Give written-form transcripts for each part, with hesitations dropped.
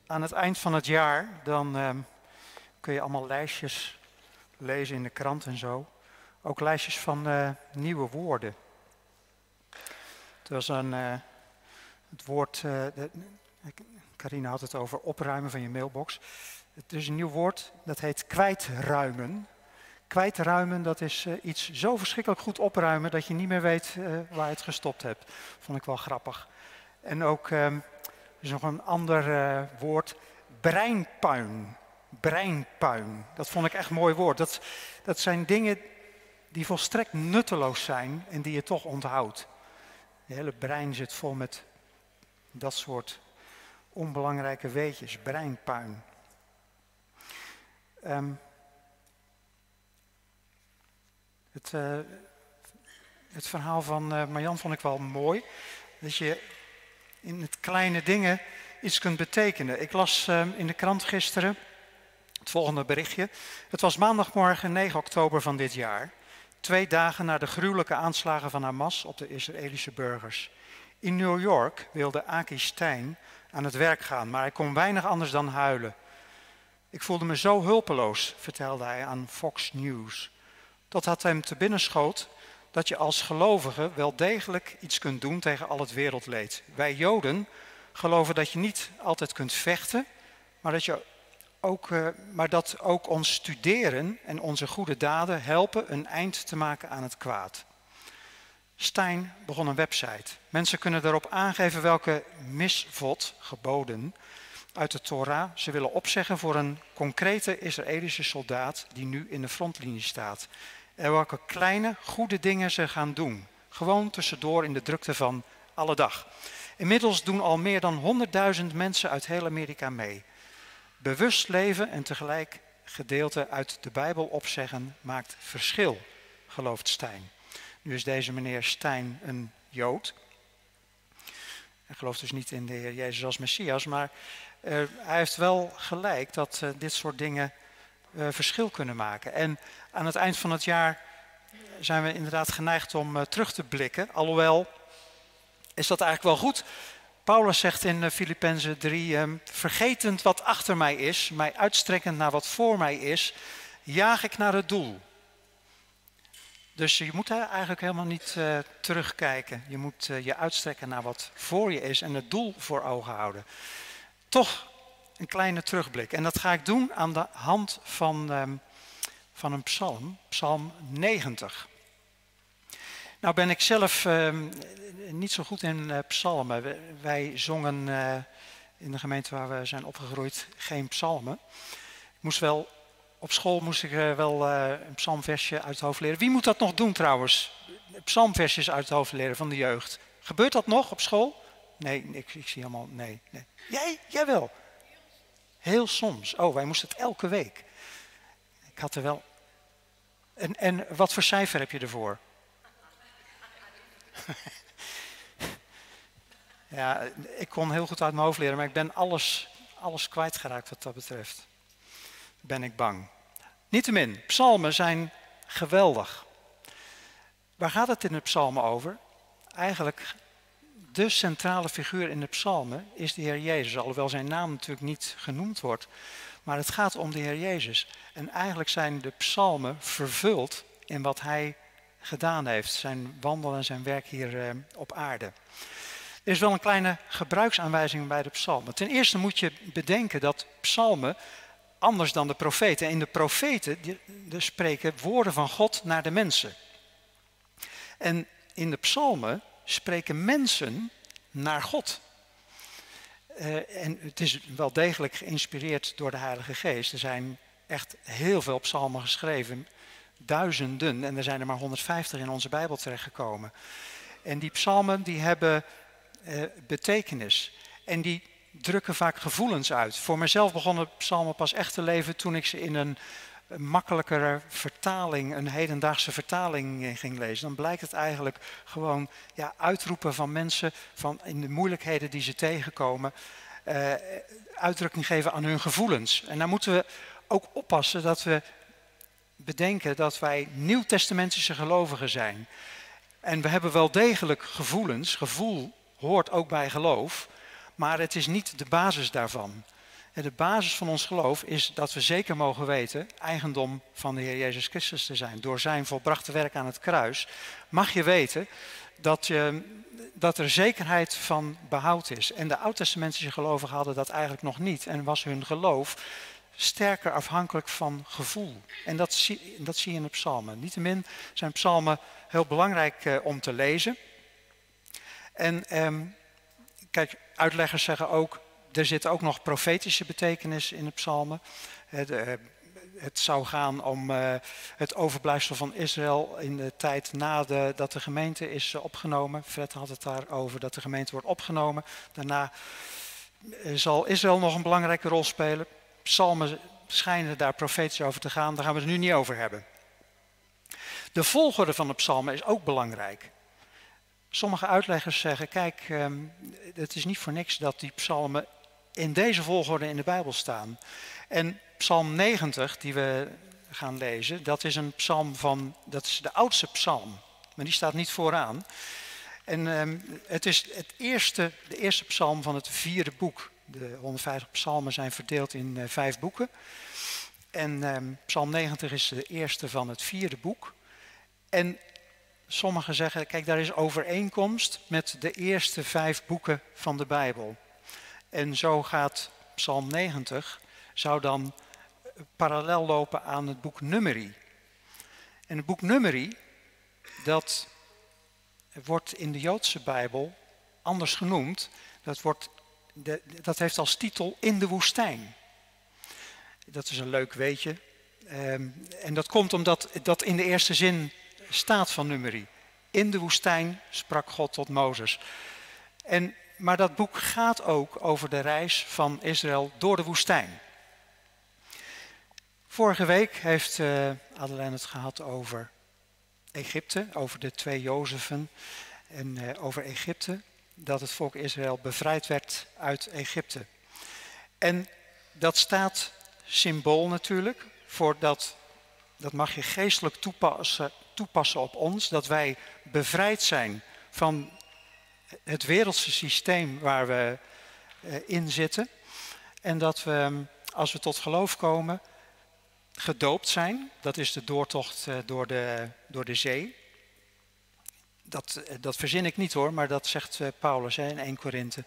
aan het eind van het jaar, dan kun je allemaal lijstjes lezen in de krant en zo. Ook lijstjes van nieuwe woorden. Er was het woord, Carina had het over opruimen van je mailbox. Het is een nieuw woord, dat heet kwijtruimen. Kwijtruimen, dat is iets zo verschrikkelijk goed opruimen dat je niet meer weet waar je het gestopt hebt. Vond ik wel grappig. En ook, er is nog een ander woord, breinpuin. Breinpuin, dat vond ik echt een mooi woord. Dat zijn dingen die volstrekt nutteloos zijn en die je toch onthoudt. Je hele brein zit vol met dat soort onbelangrijke weetjes, breinpuin. Het verhaal van Marjan vond ik wel mooi. Dat je in het kleine dingen iets kunt betekenen. Ik las in de krant gisteren het volgende berichtje. Het was maandagmorgen 9 oktober van dit jaar. 2 dagen na de gruwelijke aanslagen van Hamas op de Israëlische burgers. In New York wilde Aki Stijn aan het werk gaan, maar hij kon weinig anders dan huilen. Ik voelde me zo hulpeloos, vertelde hij aan Fox News. Dat had hem te binnen schoot dat je als gelovige wel degelijk iets kunt doen tegen al het wereldleed. Wij Joden geloven dat je niet altijd kunt vechten, maar dat ook ons studeren en onze goede daden helpen een eind te maken aan het kwaad. Stijn begon een website. Mensen kunnen daarop aangeven welke misvot, geboden, uit de Torah ze willen opzeggen voor een concrete Israëlische soldaat die nu in de frontlinie staat. En welke kleine, goede dingen ze gaan doen. Gewoon tussendoor in de drukte van alle dag. Inmiddels doen al meer dan 100.000 mensen uit heel Amerika mee. Bewust leven en tegelijk gedeelte uit de Bijbel opzeggen maakt verschil, gelooft Stijn. Nu is deze meneer Stijn een Jood. Hij gelooft dus niet in de Heer Jezus als Messias, maar hij heeft wel gelijk dat dit soort dingen verschil kunnen maken. En aan het eind van het jaar zijn we inderdaad geneigd om terug te blikken. Alhoewel is dat eigenlijk wel goed. Paulus zegt in Filippenzen 3, vergetend wat achter mij is, mij uitstrekkend naar wat voor mij is, jaag ik naar het doel. Dus je moet eigenlijk helemaal niet terugkijken. Je moet je uitstrekken naar wat voor je is en het doel voor ogen houden. Toch een kleine terugblik. En dat ga ik doen aan de hand van een psalm, psalm 90. Nou ben ik zelf niet zo goed in psalmen. Wij zongen in de gemeente waar we zijn opgegroeid geen psalmen. Op school moest ik wel een psalmversje uit het hoofd leren. Wie moet dat nog doen trouwens? Psalmversjes uit het hoofd leren van de jeugd. Gebeurt dat nog op school? Nee, ik zie helemaal, nee. Jij wel? Heel soms. Oh, wij moesten het elke week. Ik had er wel... En wat voor cijfer heb je ervoor? Ja, ik kon heel goed uit mijn hoofd leren, maar ik ben alles kwijtgeraakt wat dat betreft. Ben ik bang. Niettemin, psalmen zijn geweldig. Waar gaat het in de psalmen over? Eigenlijk de centrale figuur in de psalmen is de Heer Jezus, alhoewel zijn naam natuurlijk niet genoemd wordt. Maar het gaat om de Heer Jezus. En eigenlijk zijn de psalmen vervuld in wat hij gedaan heeft. Zijn wandel en zijn werk hier op aarde. Er is wel een kleine gebruiksaanwijzing bij de psalmen. Ten eerste moet je bedenken dat psalmen anders dan de profeten. In de profeten spreken woorden van God naar de mensen. En in de psalmen spreken mensen naar God. En het is wel degelijk geïnspireerd door de Heilige Geest. Er zijn echt heel veel psalmen geschreven, duizenden, en er zijn er maar 150 in onze Bijbel terechtgekomen. En die psalmen die hebben betekenis en die drukken vaak gevoelens uit. Voor mezelf begonnen psalmen pas echt te leven toen ik ze in een makkelijkere vertaling, een hedendaagse vertaling ging lezen. Dan blijkt het eigenlijk gewoon uitroepen van mensen in de moeilijkheden die ze tegenkomen, uitdrukking geven aan hun gevoelens. En daar moeten we ook oppassen dat we bedenken dat wij nieuwtestamentische gelovigen zijn. En we hebben wel degelijk gevoelens. Gevoel hoort ook bij geloof, maar het is niet de basis daarvan. En de basis van ons geloof is dat we zeker mogen weten eigendom van de Heer Jezus Christus te zijn. Door zijn volbrachte werk aan het kruis mag je weten dat er zekerheid van behoud is. En de oud-testamentische gelovigen hadden dat eigenlijk nog niet. En was hun geloof sterker afhankelijk van gevoel. En dat zie je in de psalmen. Niettemin zijn psalmen heel belangrijk om te lezen. En kijk, uitleggers zeggen ook, er zit ook nog profetische betekenis in de psalmen. Het zou gaan om het overblijfsel van Israël in de tijd dat de gemeente is opgenomen. Fred had het daarover, dat de gemeente wordt opgenomen. Daarna zal Israël nog een belangrijke rol spelen. Psalmen schijnen daar profetisch over te gaan, daar gaan we het nu niet over hebben. De volgorde van de psalmen is ook belangrijk. Sommige uitleggers zeggen, kijk, het is niet voor niks dat die psalmen in deze volgorde in de Bijbel staan. En psalm 90, die we gaan lezen, dat is dat is de oudste psalm. Maar die staat niet vooraan. En het is de eerste psalm van het 4e boek. De 150 psalmen zijn verdeeld in 5 boeken. En psalm 90 is de eerste van het 4e boek. En sommigen zeggen, kijk, daar is overeenkomst met de eerste 5 boeken van de Bijbel. En zo gaat psalm 90, zou dan parallel lopen aan het boek Numeri. En het boek Numeri, dat wordt in de Joodse Bijbel anders genoemd. Dat heeft als titel In de woestijn. Dat is een leuk weetje. En dat komt omdat dat in de eerste zin staat van Numeri. In de woestijn sprak God tot Mozes. Maar dat boek gaat ook over de reis van Israël door de woestijn. Vorige week heeft Adelijn het gehad over Egypte, over de 2 Jozefen en over Egypte. Dat het volk Israël bevrijd werd uit Egypte. En dat staat symbool natuurlijk voor dat mag je geestelijk toepassen op ons, dat wij bevrijd zijn van het wereldse systeem waar we in zitten. En dat we, als we tot geloof komen, gedoopt zijn. Dat is de doortocht door de zee. Dat verzin ik niet hoor, maar dat zegt Paulus in 1 Korinthe.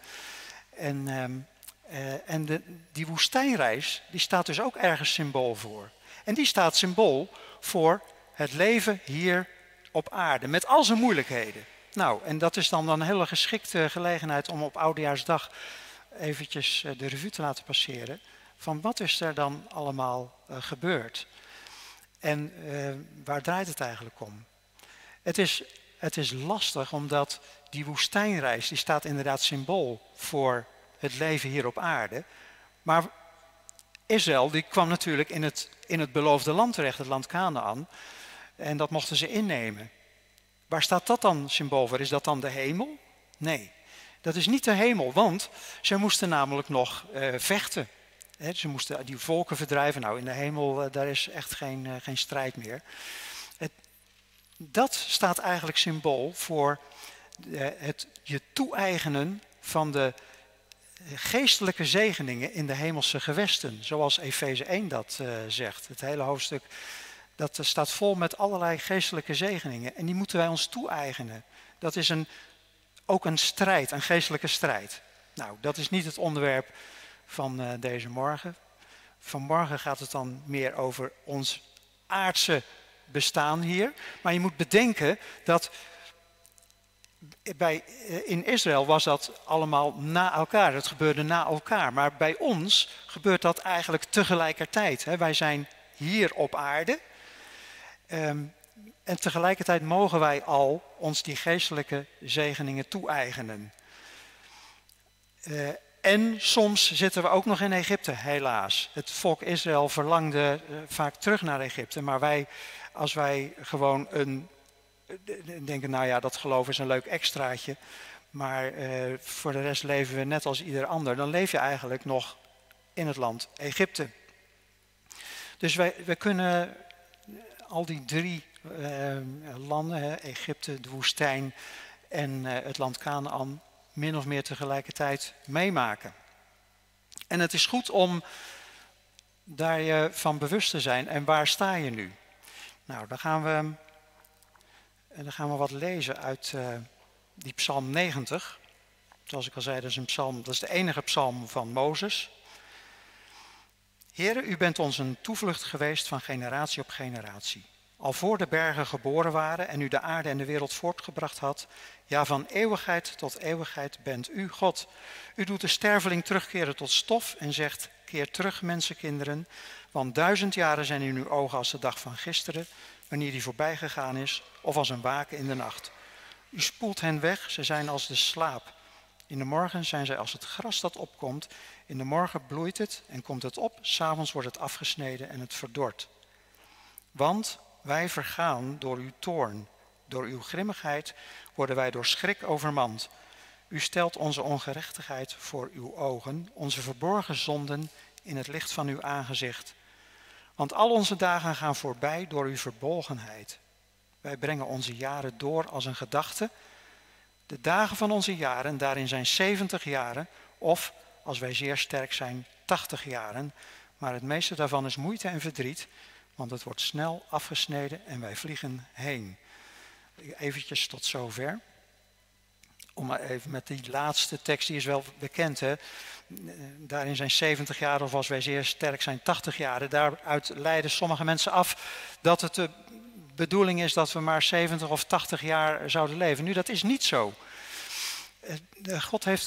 Die woestijnreis, die staat dus ook ergens symbool voor. En die staat symbool voor het leven hier op aarde, met al zijn moeilijkheden. Nou, en dat is dan een hele geschikte gelegenheid om op Oudejaarsdag eventjes de revue te laten passeren. Van wat is er dan allemaal gebeurd? En waar draait het eigenlijk om? Het is lastig omdat die woestijnreis, die staat inderdaad symbool voor het leven hier op aarde. Maar Israël, die kwam natuurlijk in het beloofde land terecht, het land Kanaän. En dat mochten ze innemen. Waar staat dat dan symbool voor? Is dat dan de hemel? Nee, dat is niet de hemel, want ze moesten namelijk nog vechten. Ze moesten die volken verdrijven. Nou, in de hemel, daar is echt geen strijd meer. Dat staat eigenlijk symbool voor het je toe-eigenen van de geestelijke zegeningen in de hemelse gewesten. Zoals Efeze 1 dat zegt. Het hele hoofdstuk, dat staat vol met allerlei geestelijke zegeningen. En die moeten wij ons toe-eigenen. Dat is ook een strijd, een geestelijke strijd. Nou, dat is niet het onderwerp van deze morgen. Vanmorgen gaat het dan meer over ons aardse bestaan hier. Maar je moet bedenken dat in Israël was dat allemaal na elkaar. Het gebeurde na elkaar. Maar bij ons gebeurt dat eigenlijk tegelijkertijd. Wij zijn hier op aarde. En tegelijkertijd mogen wij al ons die geestelijke zegeningen toe-eigenen. En soms zitten we ook nog in Egypte, helaas. Het volk Israël verlangde vaak terug naar Egypte. Maar als wij gewoon denken, nou ja, dat geloof is een leuk extraatje. Maar voor de rest leven we net als ieder ander. Dan leef je eigenlijk nog in het land Egypte. Dus we kunnen al die 3 landen, Egypte, de woestijn en het land Kanaän, min of meer tegelijkertijd meemaken. En het is goed om daar je van bewust te zijn. En waar sta je nu? Nou, dan gaan we wat lezen uit die psalm 90. Zoals ik al zei, dat is de enige psalm van Mozes. Heere, u bent ons een toevlucht geweest van generatie op generatie. Al voor de bergen geboren waren en u de aarde en de wereld voortgebracht had. Ja, van eeuwigheid tot eeuwigheid bent u God. U doet de sterveling terugkeren tot stof en zegt, keer terug mensenkinderen. Want 1000 jaren zijn in uw ogen als de dag van gisteren, wanneer die voorbij gegaan is, of als een waken in de nacht. U spoelt hen weg, ze zijn als de slaap. In de morgen zijn zij als het gras dat opkomt. In de morgen bloeit het en komt het op. 's Avonds wordt het afgesneden en het verdort. Want wij vergaan door uw toorn. Door uw grimmigheid worden wij door schrik overmand. U stelt onze ongerechtigheid voor uw ogen. Onze verborgen zonden in het licht van uw aangezicht. Want al onze dagen gaan voorbij door uw verbolgenheid. Wij brengen onze jaren door als een gedachte. De dagen van onze jaren, daarin zijn 70 jaren, of, als wij zeer sterk zijn, 80 jaren. Maar het meeste daarvan is moeite en verdriet, want het wordt snel afgesneden en wij vliegen heen. Eventjes tot zover. Om maar even met die laatste tekst, die is wel bekend, hè. Daarin zijn 70 jaar, of als wij zeer sterk zijn, 80 jaren. Daaruit leiden sommige mensen af dat het de bedoeling is dat we maar 70 of 80 jaar zouden leven. Nu, dat is niet zo. God heeft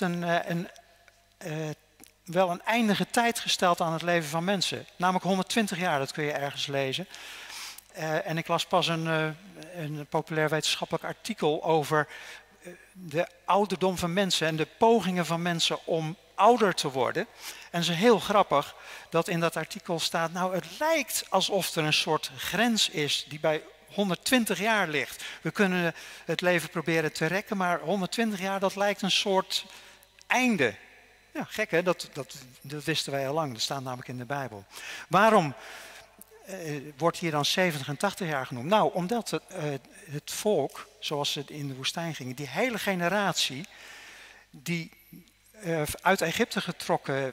wel een eindige tijd gesteld aan het leven van mensen. Namelijk 120 jaar, dat kun je ergens lezen. En ik las pas een populair wetenschappelijk artikel over de ouderdom van mensen en de pogingen van mensen om ouder te worden. En het is heel grappig dat in dat artikel staat, nou, het lijkt alsof er een soort grens is die bij 120 jaar ligt. We kunnen het leven proberen te rekken, maar 120 jaar, dat lijkt een soort einde. Ja, gek hè, dat wisten wij al lang, dat staat namelijk in de Bijbel. Waarom wordt hier dan 70 en 80 jaar genoemd? Nou, omdat het volk, zoals het in de woestijn ging, die hele generatie die uit Egypte getrokken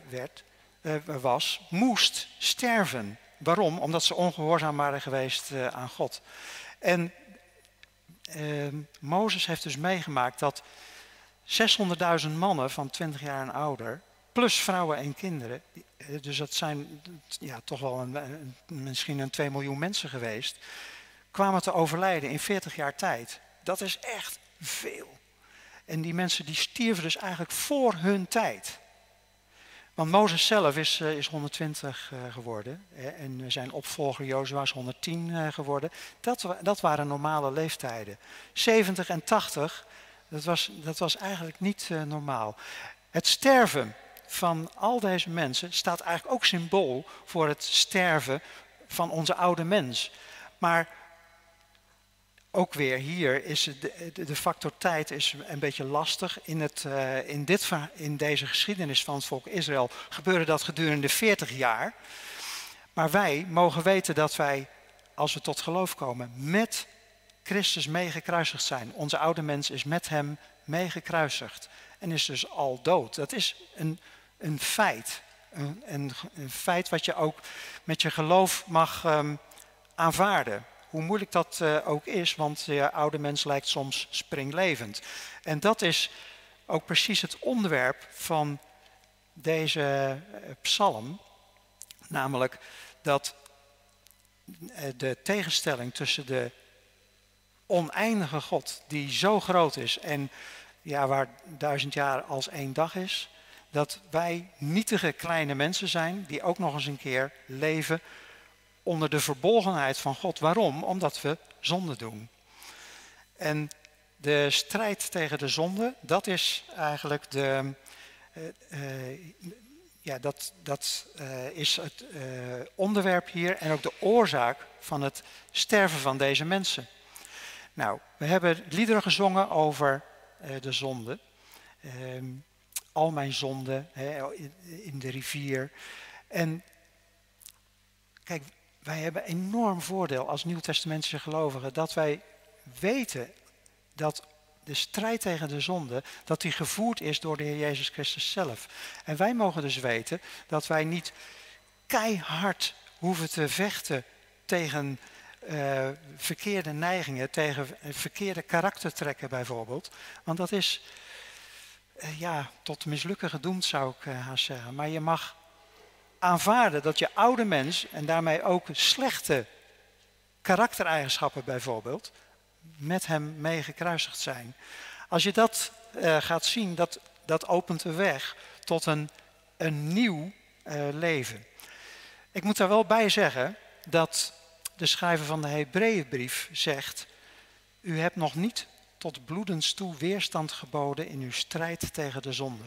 moest sterven. Waarom? Omdat ze ongehoorzaam waren geweest aan God. En Mozes heeft dus meegemaakt dat 600.000 mannen van 20 jaar en ouder, plus vrouwen en kinderen, dus dat zijn toch wel misschien een 2 miljoen mensen geweest, kwamen te overlijden in 40 jaar tijd. Dat is echt veel. En die mensen die stierven dus eigenlijk voor hun tijd. Want Mozes zelf is 120 geworden en zijn opvolger Jozua is 110 geworden. Dat waren normale leeftijden. 70 en 80, dat was eigenlijk niet normaal. Het sterven van al deze mensen staat eigenlijk ook symbool voor het sterven van onze oude mens. Maar ook weer hier is de factor tijd is een beetje lastig. In deze geschiedenis van het volk Israël gebeurde dat gedurende 40 jaar. Maar wij mogen weten dat wij, als we tot geloof komen, met Christus meegekruisigd zijn. Onze oude mens is met hem meegekruisigd en is dus al dood. Dat is een feit. Een feit wat je ook met je geloof mag aanvaarden. Hoe moeilijk dat ook is, want je oude mens lijkt soms springlevend. En dat is ook precies het onderwerp van deze psalm. Namelijk dat de tegenstelling tussen de oneindige God, die zo groot is en waar 1000 jaar als 1 dag is, dat wij nietige kleine mensen zijn die ook nog eens een keer leven onder de verbolgenheid van God. Waarom? Omdat we zonde doen. En de strijd tegen de zonde, dat is eigenlijk is het onderwerp hier en ook de oorzaak van het sterven van deze mensen. Nou, we hebben liederen gezongen over de zonde. Al mijn zonden in de rivier. En kijk, wij hebben enorm voordeel als nieuwtestamentische gelovigen dat wij weten dat de strijd tegen de zonde, dat die gevoerd is door de Heer Jezus Christus zelf. En wij mogen dus weten dat wij niet keihard hoeven te vechten tegen verkeerde neigingen, tegen verkeerde karaktertrekken bijvoorbeeld. Want dat is tot mislukken gedoemd, zou ik haast zeggen. Maar je mag aanvaarden dat je oude mens, en daarmee ook slechte karaktereigenschappen bijvoorbeeld, met hem mee gekruisigd zijn. Als je dat gaat zien, dat opent de weg tot een nieuw leven. Ik moet daar wel bij zeggen dat de schrijver van de Hebreeënbrief zegt: u hebt nog niet tot bloedens toe weerstand geboden in uw strijd tegen de zonde.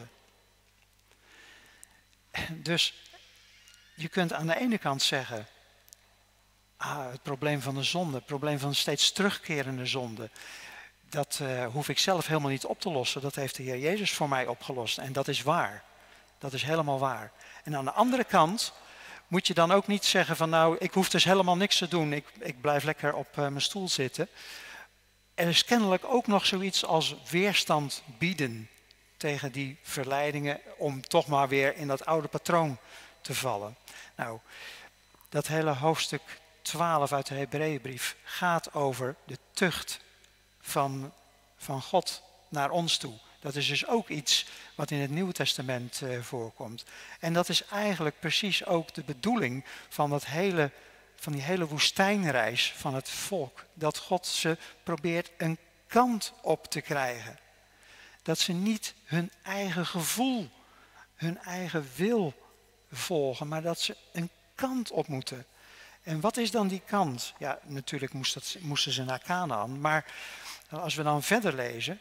Dus je kunt aan de ene kant zeggen, het probleem van de zonde, het probleem van steeds terugkerende zonde, dat hoef ik zelf helemaal niet op te lossen. Dat heeft de Heer Jezus voor mij opgelost. En dat is waar. Dat is helemaal waar. En aan de andere kant moet je dan ook niet zeggen van nou, ik hoef dus helemaal niks te doen. Ik blijf lekker op mijn stoel zitten. Er is kennelijk ook nog zoiets als weerstand bieden tegen die verleidingen om toch maar weer in dat oude patroon te vallen. Nou, dat hele hoofdstuk 12 uit de Hebreeënbrief gaat over de tucht van van God naar ons toe. Dat is dus ook iets wat in het Nieuwe Testament voorkomt. En dat is eigenlijk precies ook de bedoeling van die hele woestijnreis van het volk. Dat God ze probeert een kant op te krijgen. Dat ze niet hun eigen gevoel, hun eigen wil volgen, maar dat ze een kant op moeten. En wat is dan die kant? Ja, natuurlijk moesten ze naar Kanaan, maar als we dan verder lezen,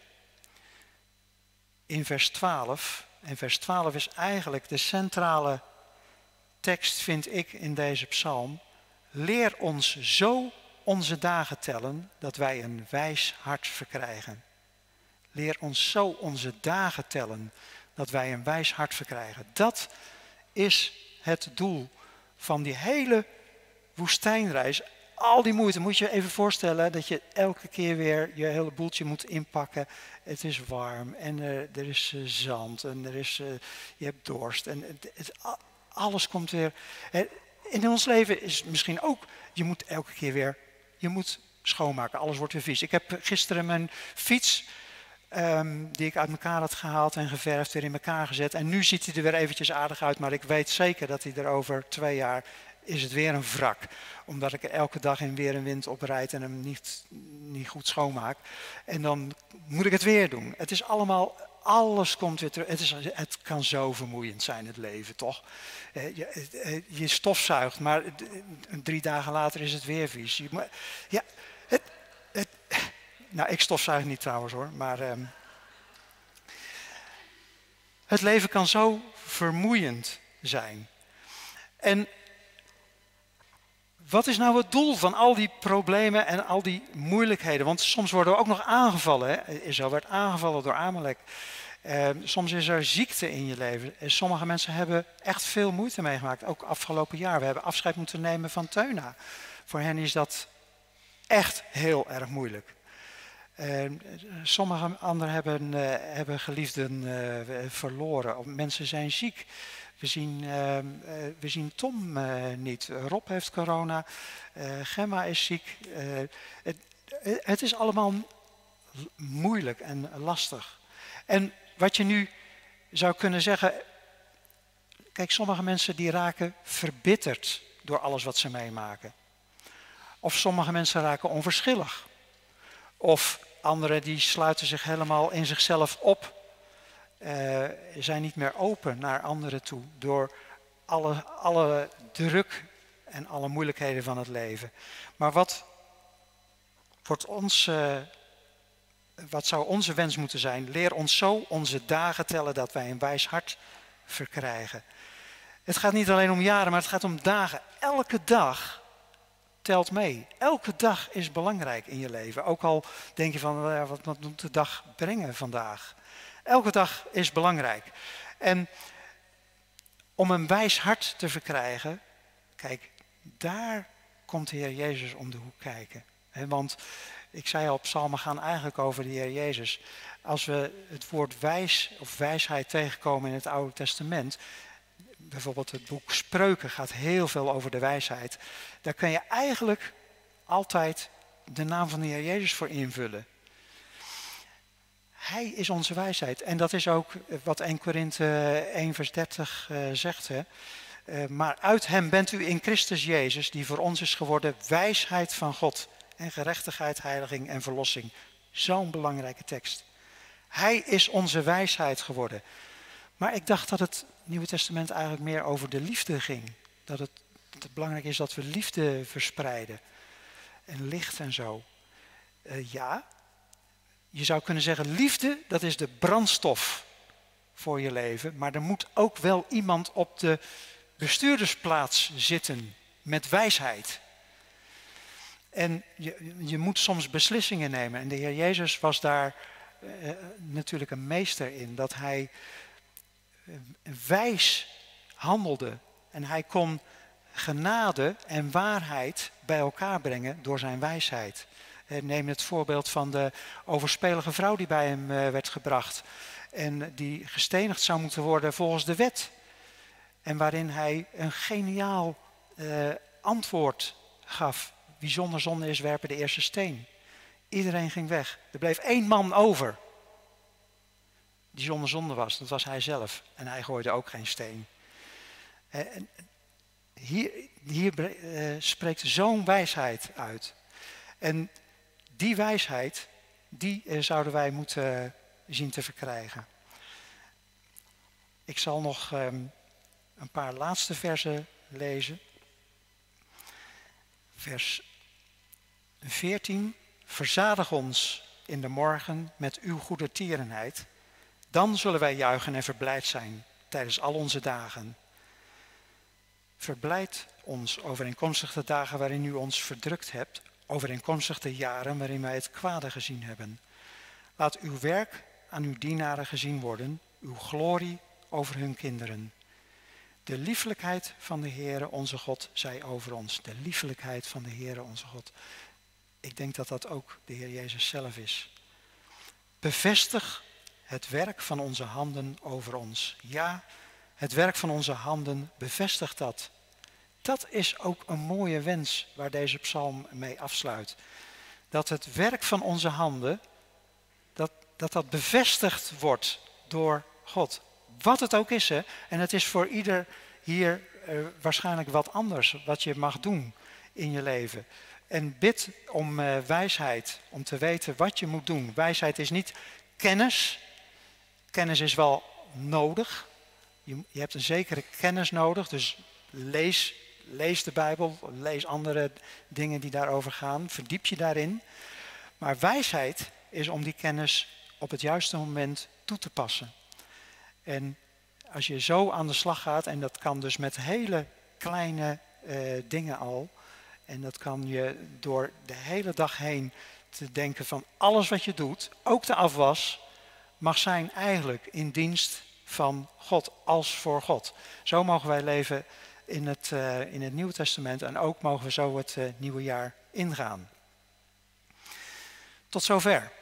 in vers 12, en vers 12 is eigenlijk de centrale tekst, vind ik, in deze psalm. Leer ons zo onze dagen tellen, dat wij een wijs hart verkrijgen. Leer ons zo onze dagen tellen, dat wij een wijs hart verkrijgen. Dat is het doel van die hele woestijnreis. Al die moeite, moet je je even voorstellen dat je elke keer weer je hele boeltje moet inpakken. Het is warm en er is zand en je hebt dorst. En alles komt weer. In ons leven is misschien ook, je moet elke keer weer, je moet schoonmaken. Alles wordt weer vies. Ik heb gisteren mijn fiets, die ik uit elkaar had gehaald en geverfd, weer in elkaar gezet. En nu ziet hij er weer eventjes aardig uit, maar ik weet zeker dat hij er over 2 jaar is het weer een wrak. Omdat ik er elke dag in weer en wind op rijd en hem niet goed schoonmaak. En dan moet ik het weer doen. Het is allemaal, alles komt weer terug. Het kan zo vermoeiend zijn, het leven, toch? Je stofzuigt, maar 3 dagen later is het weer vies. Nou, ik stofzuig niet trouwens hoor, maar het leven kan zo vermoeiend zijn. En wat is nou het doel van al die problemen en al die moeilijkheden? Want soms worden we ook nog aangevallen. Hè? Israël werd aangevallen door Amalek. Soms is er ziekte in je leven. Sommige mensen hebben echt veel moeite meegemaakt. Ook afgelopen jaar. We hebben afscheid moeten nemen van Teuna. Voor hen is dat echt heel erg moeilijk. Sommige anderen hebben geliefden verloren. Mensen zijn ziek. We zien Tom niet. Rob heeft corona. Gemma is ziek. Het is allemaal moeilijk en lastig. En wat je nu zou kunnen zeggen. Kijk, sommige mensen die raken verbitterd door alles wat ze meemaken. Of sommige mensen raken onverschillig. Of anderen die sluiten zich helemaal in zichzelf op. Zijn niet meer open naar anderen toe door alle druk en alle moeilijkheden van het leven. Maar wat zou onze wens moeten zijn? Leer ons zo onze dagen tellen dat wij een wijs hart verkrijgen. Het gaat niet alleen om jaren, maar het gaat om dagen. Elke dag telt mee. Elke dag is belangrijk in je leven. Ook al denk je van, wat moet de dag brengen vandaag? Elke dag is belangrijk. En om een wijs hart te verkrijgen, kijk, daar komt de Heer Jezus om de hoek kijken. Want Ik zei al, psalmen gaan eigenlijk over de Heer Jezus. Als we het woord wijs of wijsheid tegenkomen in het Oude Testament, bijvoorbeeld het boek Spreuken gaat heel veel over de wijsheid. Daar kun je eigenlijk altijd de naam van de Heer Jezus voor invullen. Hij is onze wijsheid. En dat is ook wat 1 Korinthe 1 vers 30 zegt. Hè? Maar uit hem bent u in Christus Jezus, die voor ons is geworden wijsheid van God. En gerechtigheid, heiliging en verlossing. Zo'n belangrijke tekst. Hij is onze wijsheid geworden. Maar ik dacht dat het Nieuwe Testament eigenlijk meer over de liefde ging. Dat het belangrijk is dat we liefde verspreiden. En licht en zo. Ja, je zou kunnen zeggen, liefde, dat is de brandstof voor je leven. Maar er moet ook wel iemand op de bestuurdersplaats zitten met wijsheid. En je moet soms beslissingen nemen. En de Heer Jezus was daar natuurlijk een meester in. Dat hij wijs handelde. En hij kon genade en waarheid bij elkaar brengen door zijn wijsheid. Neem het voorbeeld van de overspelige vrouw die bij hem werd gebracht. En die gestenigd zou moeten worden volgens de wet. En waarin hij een geniaal antwoord gaf. Wie zonder zonde is, werpen de eerste steen. Iedereen ging weg. Er bleef 1 man over. Die zonder zonde was. Dat was hij zelf. En hij gooide ook geen steen. Hier spreekt zo'n wijsheid uit. En die wijsheid, die zouden wij moeten zien te verkrijgen. Ik zal nog een paar laatste versen lezen. Vers 14. Verzadig ons in de morgen met uw goede tierenheid. Dan zullen wij juichen en verblijd zijn tijdens al onze dagen. Verblijd ons overeenkomstig de dagen waarin u ons verdrukt hebt, overeenkomstig de jaren waarin wij het kwade gezien hebben. Laat uw werk aan uw dienaren gezien worden, uw glorie over hun kinderen. De liefelijkheid van de Heere onze God zij over ons. De liefelijkheid van de Heere onze God. Ik denk dat dat ook de Heer Jezus zelf is. Bevestig het werk van onze handen over ons. Ja, het werk van onze handen bevestigt dat. Dat is ook een mooie wens waar deze psalm mee afsluit. Dat het werk van onze handen, dat bevestigd wordt door God. Wat het ook is, hè. En het is voor ieder hier waarschijnlijk wat anders wat je mag doen in je leven. En bid om wijsheid, om te weten wat je moet doen. Wijsheid is niet kennis. Kennis is wel nodig. Je hebt een zekere kennis nodig, dus lees de Bijbel, lees andere dingen die daarover gaan, verdiep je daarin. Maar wijsheid is om die kennis op het juiste moment toe te passen. En als je zo aan de slag gaat, en dat kan dus met hele kleine dingen al, en dat kan je door de hele dag heen te denken van alles wat je doet, ook de afwas, mag zijn eigenlijk in dienst van God, als voor God. Zo mogen wij leven in het Nieuwe Testament en ook mogen we zo het nieuwe jaar ingaan. Tot zover.